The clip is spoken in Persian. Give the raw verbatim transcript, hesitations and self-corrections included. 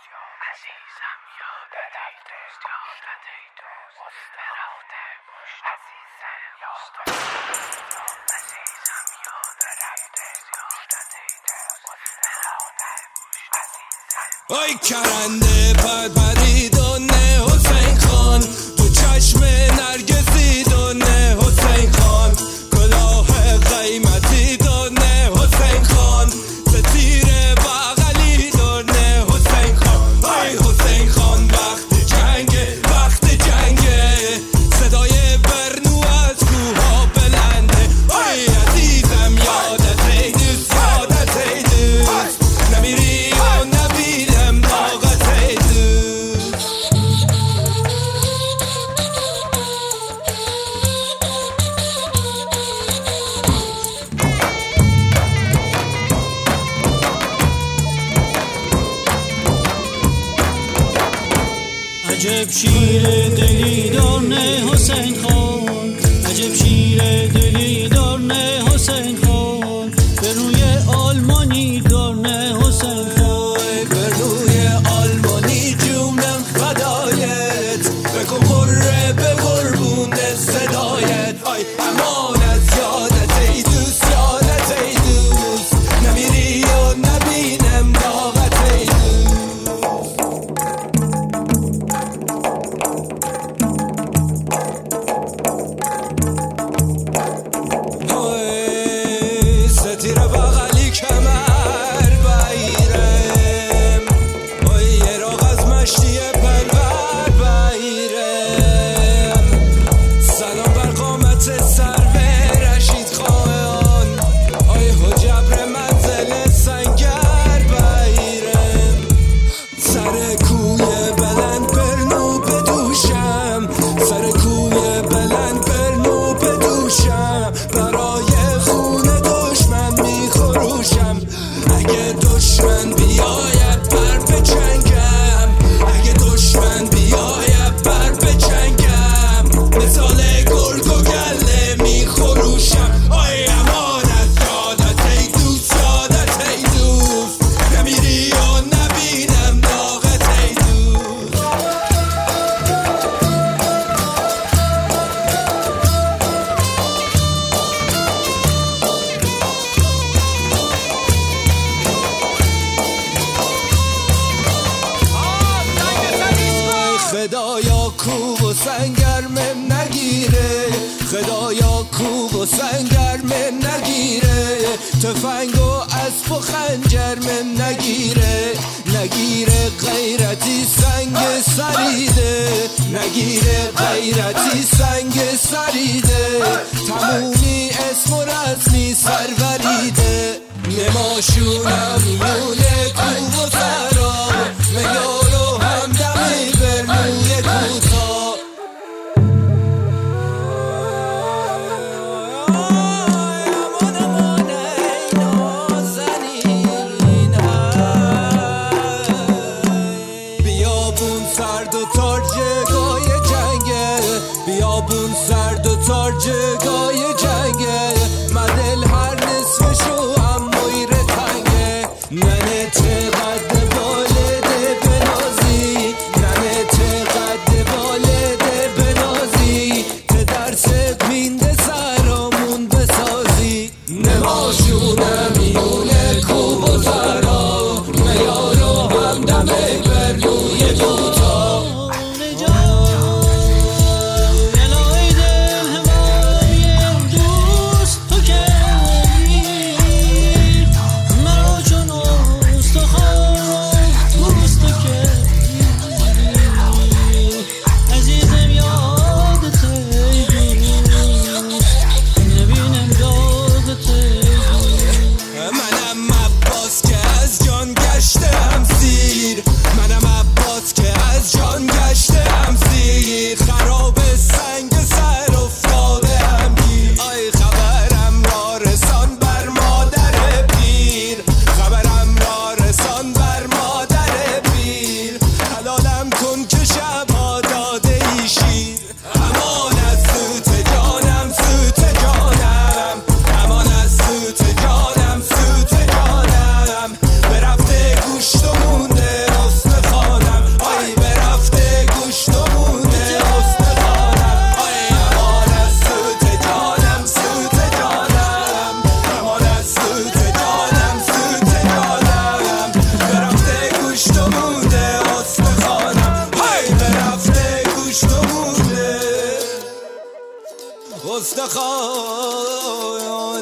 ای کرنده پد پریدونه حسین خان، تو چشم نرگسی دونه حسین خان، کلاه قیمتی دونه حسین خان، ستیر بغلی دونه حسین خان. ای حسین خان وقت جنگ وقت جنگ، صدای برنو از کوها بلنده. ای عزیزم یادت ای دوست یادت ای دوست، نمیری و نبیدم طاقت ای دوست. عجب شیر دلی دارنه حسین خان، عجب شیر دلی دارنه حسین خان، به روی آلمانی دارنه حسین خان، به روی آلمانی جونم فدایت، بکن قره به قربون صدایت. آی امان از یادت ای دوست یادت ای دوست، نمیری و نبینم طاقت ای دوست. ستیر بغلی کمر بایرم، اوی یه راغ از مشتی پلور بایرم، سلام بر قامت سرو رشید خان، اوی حجبر منزل سنگر بایرم، سر کوی بلند برنو بدوشم، سر کوی بلند برنو بدوشم، برای خونه دشمن میخروشم. اگه دشمن بیاید بر بجنگم، اگه دشمن بیاید بر بجنگم، مثال گرگ و گله میخروشم. آی امان از یادت ای دوست یادت ای دوست، نمیری و نبینم طاقت ای دوست. خدایا کوب و سنگرمم نگیره، خدایا کوب و سنگرمم نگیره، تفنگ و اسب و خنجرمم نگیره، نگیره غیرتی سنگ سریده، نگیره غیرتی سنگ سریده، تمومی اسم و رسمی سروریده، نماشونم میونه کوب و سرا، میار و همدمی برنوی کوتا. امان امان ای نازنین، بیابون سرد و تار جگای جنگه، بیابون سرد و تار جگای جنگه، مدل هر نصفشو هم مویر تنگه، ننه چقدر بالده بنازی، ننه چقدر بالده بنازی، ته درس بینده سرامون بسازی، نماشونه میونه کوب و سرا، میار و همدمه برنوی دوتا. تو که مرا چون استخوان استخوان